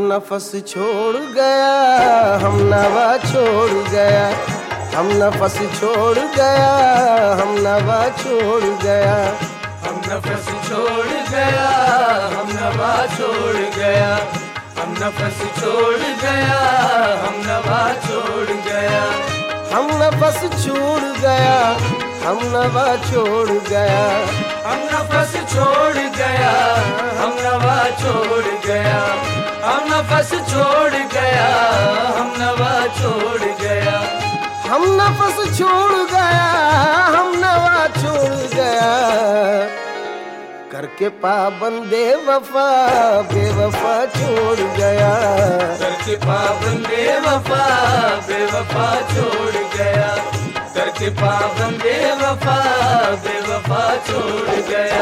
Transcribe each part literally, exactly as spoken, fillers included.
नफस छोड़ गया, हम नवा छोड़ गया, हम नफस छोड़ गया, हम नवा छोड़ गया, हम नफस छोड़ गया, हम नवा छोड़ गया, हम नफस छोड़ गया, हम नवा छोड़ गया, हम नफस छोड़ गया, हम नवा छोड़ गया, हम नफस छोड़ गया, हम नवा छोड़ गया, हम नफस छोड़ गया, हम नवा छोड़ गया, हम नफस छोड़ गया, हम नवा छोड़ गया, करके पाबंदे वफा बेवफा छोड़ गया, करके पाबंदे वफा बेवफा छोड़ गया, करके पाबंदे वफा बेवफा छोड़ गया।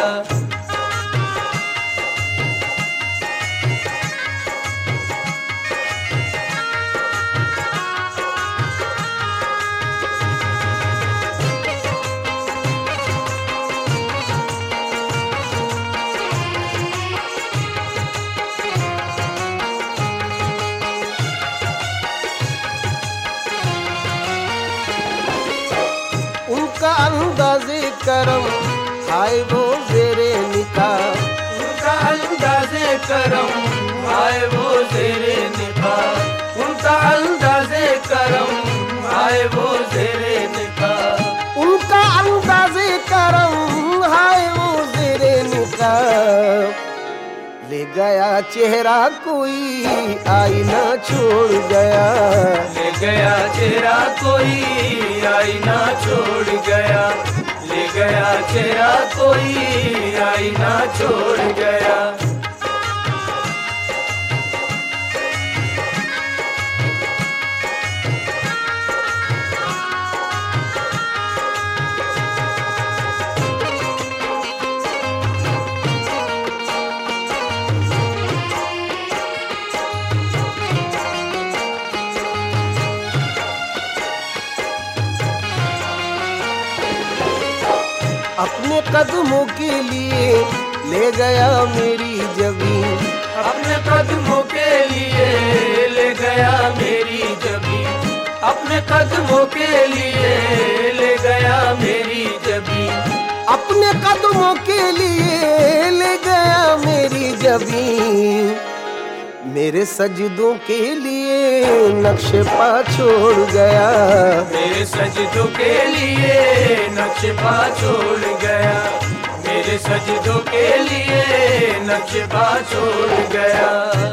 उनका अंदाज़े करम हाय वो ज़ेरे निकाह, उनका अंदाज़े करम आए वो ज़ेरे निकाह, उनका अंदाज़े करम आए वो ज़ेरे निकाह, उनका अंदाज़े करम हाय वो ज़ेरे निकाह, ले गया चेहरा कोई आईना छोड़ गया, ले गया चेहरा कोई आईना छोड़ गया, ले गया चेहरा कोई आईना छोड़ गया। अपने कदमों के लिए ले गया मेरी जबीन, अपने कदमों के लिए ले गया मेरी जबीन, अपने कदमों के लिए ले गया मेरी जबीन, अपने कदमों के लिए ले गया मेरी जबीन, मेरे सजदों के लिए नक्शे पा छोड़ गया, मेरे सजदों के लिए नक्शे पा छोड़ गया, मेरे सजदों के लिए नक्शे पा छोड़ गया।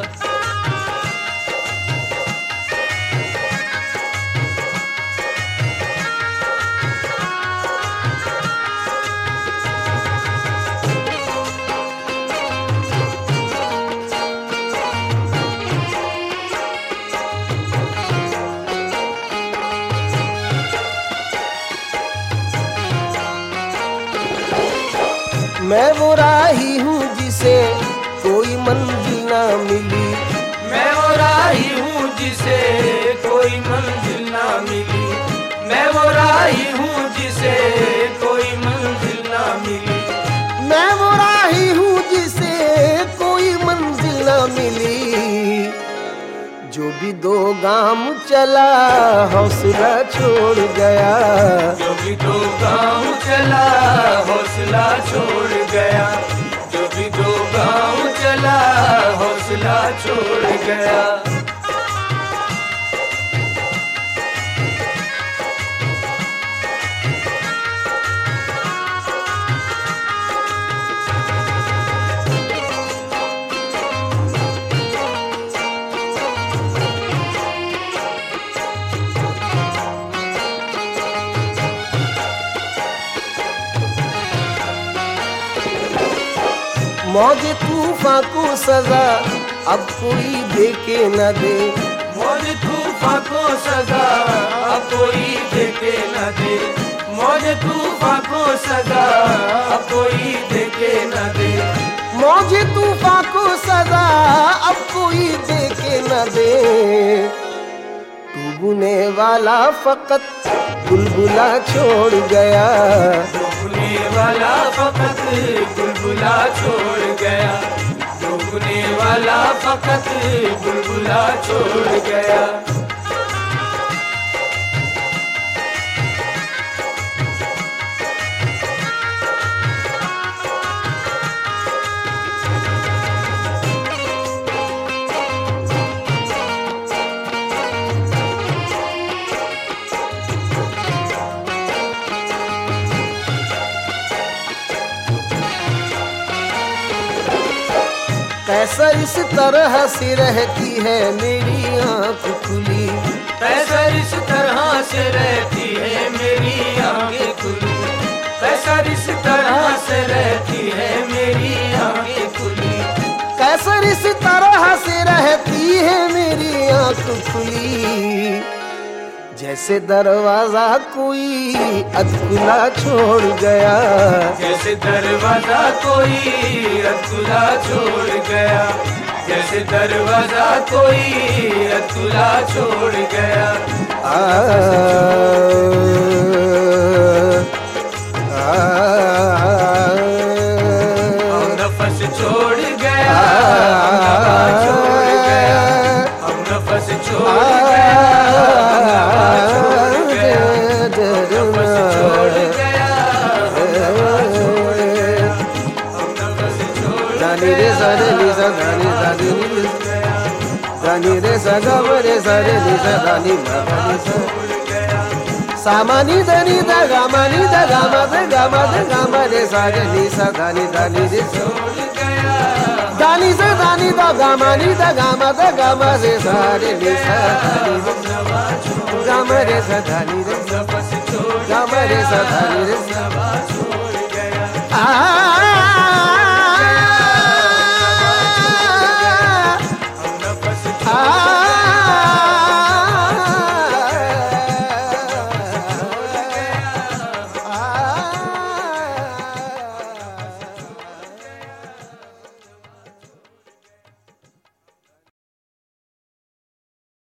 मैं वो राही हूँ जिसे कोई मंजिल ना मिली, मैं वो राही हूँ जिसे कोई मंजिल ना मिली, मैं वो राही हूँ जिसे कोई मंजिल ना मिली, मैं वो राही हूँ जिसे कोई मंजिल ना मिली, जो भी दो गाम चला हौसला छोड़ गया, जो भी दो गाँव चला हौसला छोड़ गया, जो भी दो गाँव चला हौसला छोड़ गया। मौजे तूफान को सजा अब कोई दे के न दे, मौज तूफान को सजा अब कोई देके न दे, मौज तूफान को सजा अब कोई देके न दे, मौजे तूफान को सजा अब कोई दे के न दे, डूबने वाला फकत बुलबुला छोड़ गया, डूबने वाला फकत बुलबुला छोड़ गया, डूबने वाला वाला फकत बुलबुला छोड़ गया। कैसा इस तरह से रहती है मेरी आँख खुली, कैसा इस तरह से रहती है मेरी आंखें खुली, कैसा इस तरह से रहती है मेरी आंखें खुली, कैसा इस तरह से रहती है मेरी आँख खुली, जैसे दरवाजा कोई अधखुला छोड़ गया, जैसे दरवाजा कोई अधखुला छोड़ गया, जैसे दरवाजा कोई अधखुला छोड़ गया। आ, आ, हम नफस छोड़ गया, हम छोड़ गया, हम नफस छोड़ गया, छोड़ गया, नफस छोड़ गया, छोड़ गया, हम नफस छोड़ दानी रे सारे नी सा दानी दानी नी दानी रे सा गा मा रे सा रे नी सा दानी मा दानी सा सामानी दानी दा गा मा नी दा गा मा दा गा मा दा गा मा रे सा रे नी सा दानी दानी रे सा दानी सा दानी दा गा मा नी दा गा मा दा गा मा रे सा रे नी सा दानी गा मा रे सा दानी रे गा मा रे सा दानी रे सा आ